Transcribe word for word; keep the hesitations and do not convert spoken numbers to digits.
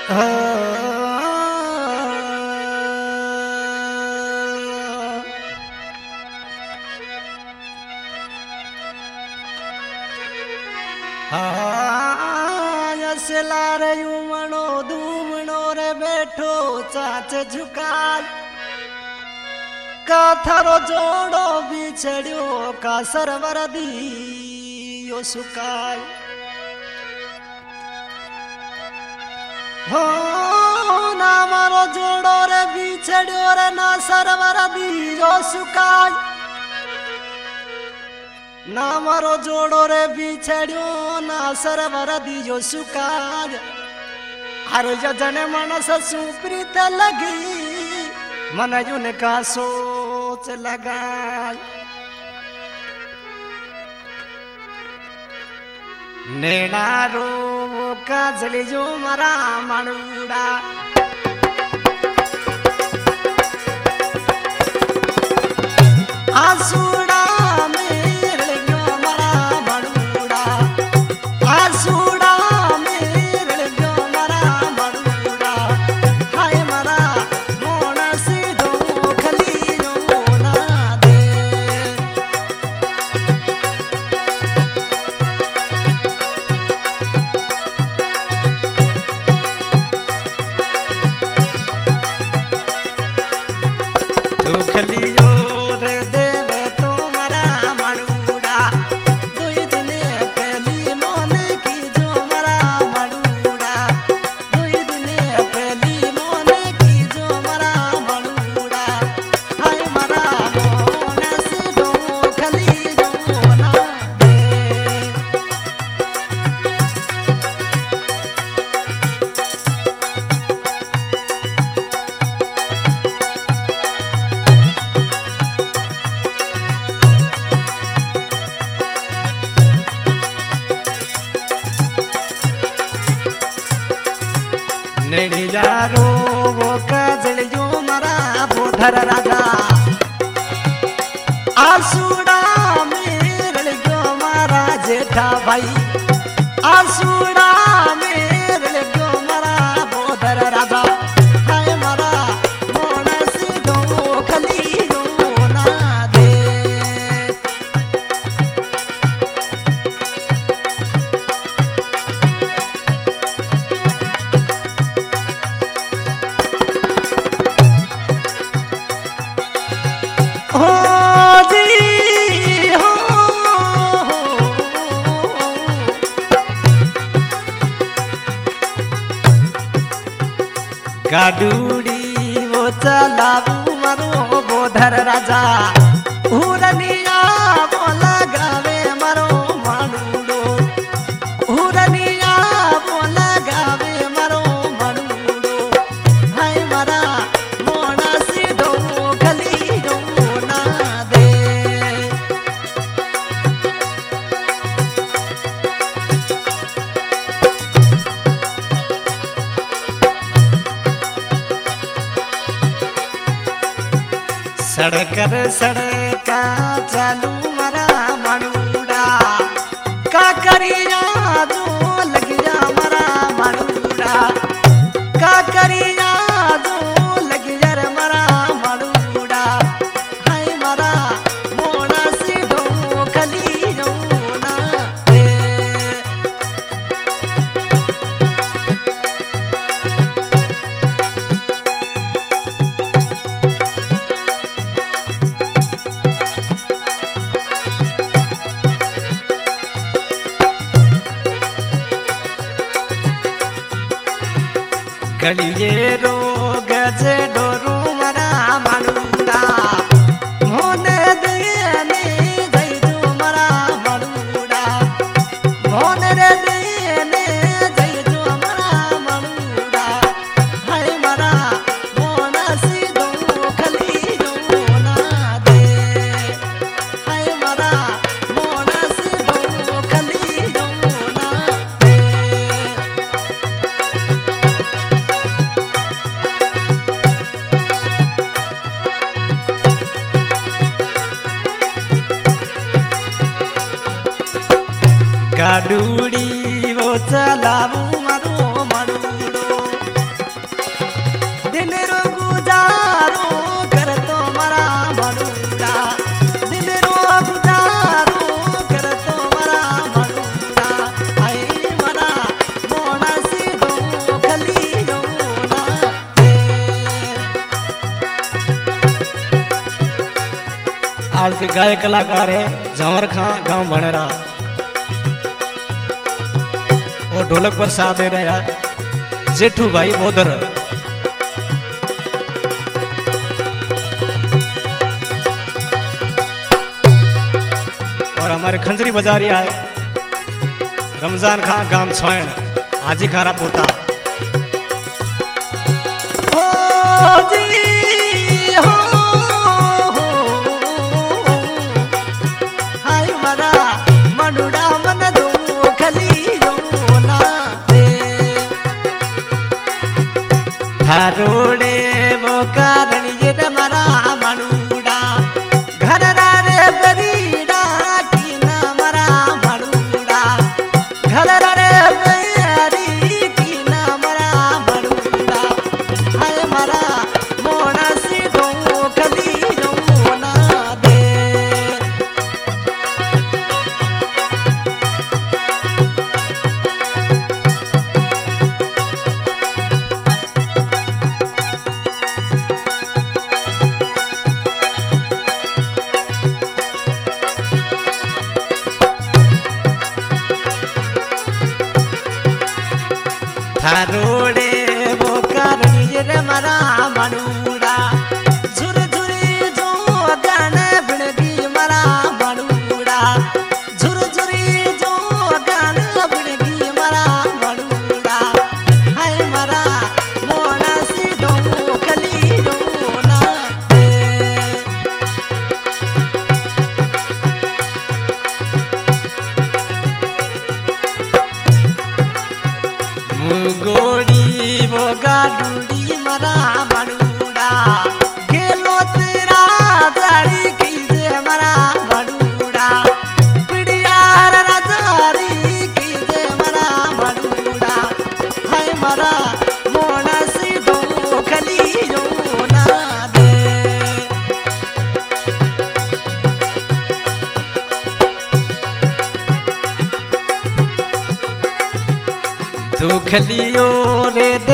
लार मणो धूमणो रे बैठो चाच झुकाल का थारो जोड़ो बिछड़ियो का सरवर दियो सुकाय हो ना मारो जोड़ो रे बिछड़ियो रे ना सरवर दियो सुकाय ना मारो जोड़ो रे बिछड़ियो ना सरवर दियो सुकाज हर जने मनस सुप्रीत लगी मन युन का सोच लगाय नेना रो काजली जो मरा मणुड़ा आंसुड़ा रो वो काजल जो मरा बोधर राजा आसुड़ा मेरे जो मारा जेठा भाई आसुड़ा मेरे जो मरा बोधर राजा हाय मरा मोना से दो खली रो ना दे गाडूड़ी वो चलाऊ मरो बोधर राजा हुरनिया बोला गावे मरो मानुडो हुरनिया बोला गावे मरो मानुडो हाय मरा मोना से दो खली दो ना दे सड़कर सड़का चालू मरा मणुड़ा का करिया जो लग जा मरा मणुड़ा का करिया जो लग जा मरा मणुड़ा हाय मरा मोना से दो खली जो ना दे गलिए रो गजे डोरू मरा मणुड़ा मोने देने जय जो मरा मणुड़ा मोने रे देने जय जो मरा मणुड़ा हाय मरा मोना से दो खली जो ना दे हाय मरा मोना से दो खली जो ना दे गाडूड़ी वो चलाऊ मरो मणुडो के गायक कलाकार है जंवर खां गांव भणेरा और ढोलक पर साथ दे रहे हैं जेठू भाई बोधर। और हमारे खंजरी बजारिया है रमजान खां गांव छोयण हाजी खारा पोता। थारोड़े वो कारण ये मरा मनुड़ा घर रे बरीड़ा की ना मरा मनुड़ा घर रे बरी की ना मरा मनुड़ा हाय मरा मोना सी दो खली दो ना दे। थारोड़े वो कारण ये मरा मनुड़ा झुर झुरी जो गान बिणगी मरा मनुड़ा झुर झुरी जो गान बिणगी मरा मनुड़ा हाय मरा मोना सी दो खली दो ना दे। गोड़ी वो गाडूड़ी मरा मनुड़ा गेलो तेरा जारी कीजे मरा मनुड़ा पिड़ियार राजारी कीजे मरा मनुड़ा हाय मरा मोना सी दो खली जो ना दे। दुखलियो रे